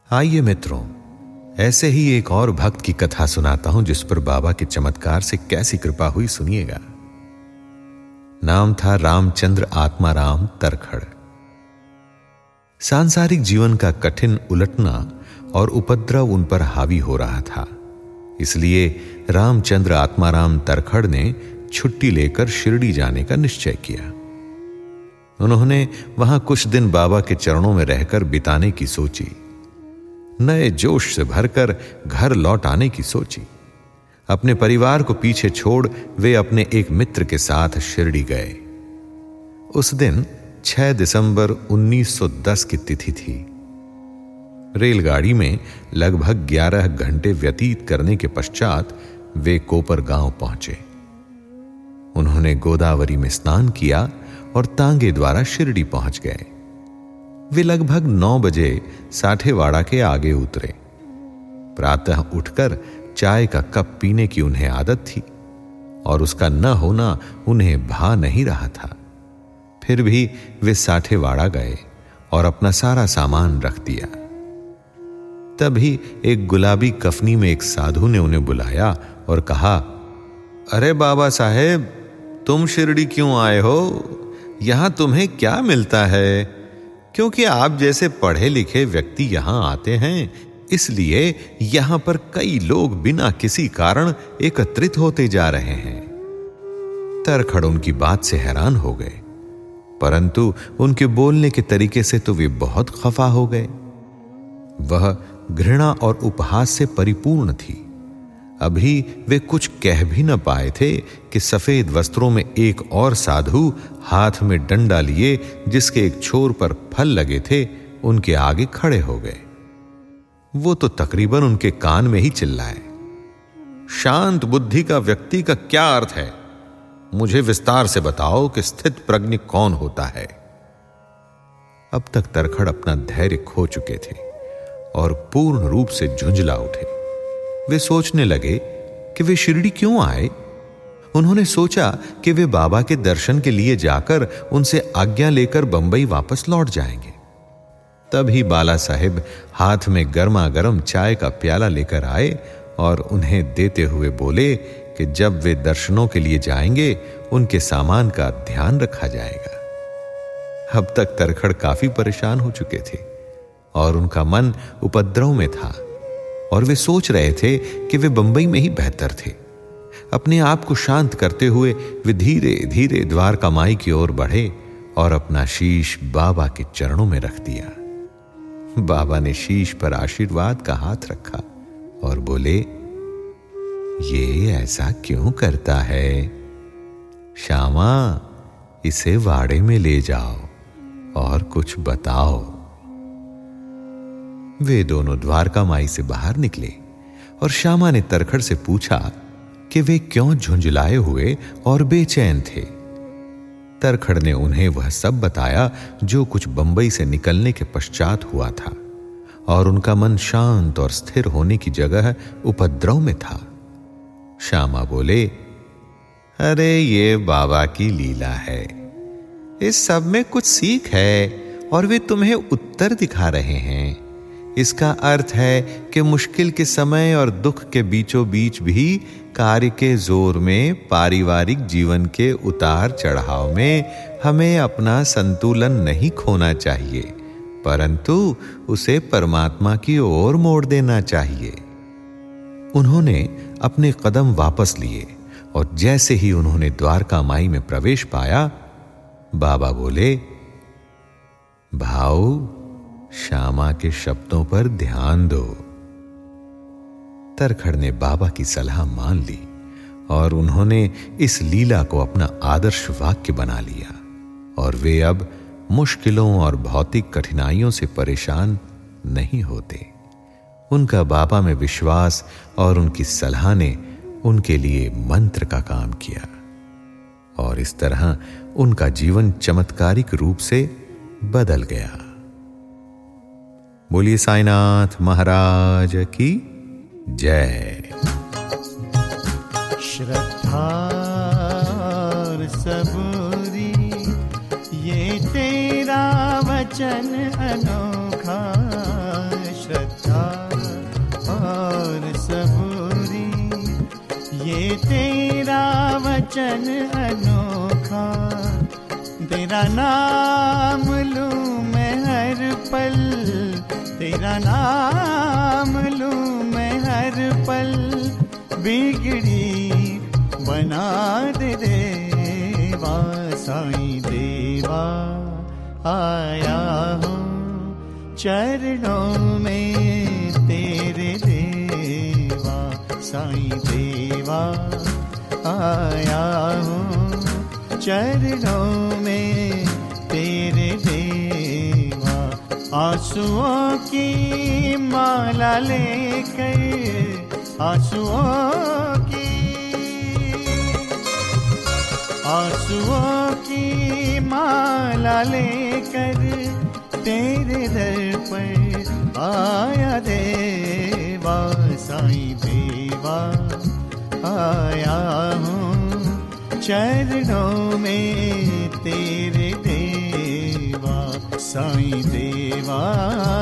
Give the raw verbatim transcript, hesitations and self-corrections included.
आइए मित्रों, ऐसे ही एक और भक्त की कथा सुनाता हूं जिस पर बाबा के चमत्कार से कैसी कृपा हुई, सुनिएगा। नाम था रामचंद्र आत्माराम तरखड़। सांसारिक जीवन का कठिन उलटना और उपद्रव उन पर हावी हो रहा था, इसलिए रामचंद्र आत्माराम तरखड़ ने छुट्टी लेकर शिरडी जाने का निश्चय किया। उन्होंने वहां कुछ दिन बाबा के चरणों में रहकर बिताने की सोची। नए जोश से भरकर घर लौट आने की सोची। अपने परिवार को पीछे छोड़ वे अपने एक मित्र के साथ शिरडी गए। उस दिन छह दिसंबर उन्नीस सौ दस की तिथि थी। रेलगाड़ी में लगभग ग्यारह घंटे व्यतीत करने के पश्चात वे कोपर गांव पहुंचे। उन्होंने गोदावरी में स्नान किया और तांगे द्वारा शिरडी पहुंच गए। वे लगभग नौ बजे साठेवाड़ा के आगे उतरे। प्रातः उठकर चाय का कप पीने की उन्हें आदत थी और उसका न होना उन्हें भा नहीं रहा था। फिर भी वे साठेवाड़ा गए और अपना सारा सामान रख दिया। तभी एक गुलाबी कफनी में एक साधु ने उन्हें बुलाया और कहा, अरे बाबा साहेब, तुम शिरडी क्यों आए हो? यहां तुम्हें क्या मिलता है? क्योंकि आप जैसे पढ़े लिखे व्यक्ति यहां आते हैं, इसलिए यहां पर कई लोग बिना किसी कारण एकत्रित होते जा रहे हैं। तरखड़ उनकी बात से हैरान हो गए, परंतु उनके बोलने के तरीके से तो वे बहुत खफा हो गए। वह घृणा और उपहास से परिपूर्ण थी। अभी वे कुछ कह भी न पाए थे कि सफेद वस्त्रों में एक और साधु हाथ में डंडा लिए, जिसके एक छोर पर फल लगे थे, उनके आगे खड़े हो गए। वो तो तकरीबन उनके कान में ही चिल्लाए, शांत बुद्धि का व्यक्ति का क्या अर्थ है? मुझे विस्तार से बताओ कि स्थित प्रज्ञ कौन होता है। अब तक तरखड़ अपना धैर्य खो चुके थे और पूर्ण रूप से झुंझला उठे। वे सोचने लगे कि वे शिरडी क्यों आए। उन्होंने सोचा कि वे बाबा के दर्शन के लिए जाकर उनसे आज्ञा लेकर बंबई वापस लौट जाएंगे। तभी बाला साहेब हाथ में गर्मा गर्म चाय का प्याला लेकर आए और उन्हें देते हुए बोले कि जब वे दर्शनों के लिए जाएंगे, उनके सामान का ध्यान रखा जाएगा। अब तक तरखड़ काफी परेशान हो चुके थे और उनका मन उपद्रव में था और वे सोच रहे थे कि वे बंबई में ही बेहतर थे। अपने आप को शांत करते हुए वे धीरे धीरे द्वारका माई की ओर बढ़े और अपना शीश बाबा के चरणों में रख दिया। बाबा ने शीश पर आशीर्वाद का हाथ रखा और बोले, ये ऐसा क्यों करता है? श्यामा, इसे वाड़े में ले जाओ और कुछ बताओ। वे दोनों द्वारका माई से बाहर निकले और श्यामा ने तरखड़ से पूछा कि वे क्यों झुंझलाए हुए और बेचैन थे। तरखड़ ने उन्हें वह सब बताया जो कुछ बंबई से निकलने के पश्चात हुआ था, और उनका मन शांत और स्थिर होने की जगह उपद्रव में था। श्यामा बोले, अरे ये बाबा की लीला है, इस सब में कुछ सीख है और वे तुम्हें उत्तर दिखा रहे हैं। इसका अर्थ है कि मुश्किल के समय और दुख के बीचों बीच भी कार्य के जोर में, पारिवारिक जीवन के उतार चढ़ाव में हमें अपना संतुलन नहीं खोना चाहिए, परंतु उसे परमात्मा की ओर मोड़ देना चाहिए। उन्होंने अपने कदम वापस लिए और जैसे ही उन्होंने द्वारका माई में प्रवेश पाया, बाबा बोले, भाऊ, श्यामा के शब्दों पर ध्यान दो। तरखड़ ने बाबा की सलाह मान ली और उन्होंने इस लीला को अपना आदर्श वाक्य बना लिया और वे अब मुश्किलों और भौतिक कठिनाइयों से परेशान नहीं होते। उनका बाबा में विश्वास और उनकी सलाह ने उनके लिए मंत्र का काम किया और इस तरह उनका जीवन चमत्कारिक रूप से बदल गया। बोलिए साईनाथ महाराज की जय। श्रद्धा और सबूरी ये तेरा वचन अनोखा, श्रद्धा लोचन अनोखा, तेरा नाम लूं मैं हर पल, तेरा नाम लूं मैं हर पल, बिगड़ी बना दे देवा साईं देवा। आया हूँ चरणों में तेरे देवा साईं देवा। आया हूँ चरणों में तेरे देवा। आंसुओं की माला लेकर, आंसुओं की आंसुओं की माला लेकर तेरे दर पर आया देवा साईं देवा। आया हूँ चरणों में तेरे देवा साईं देवा।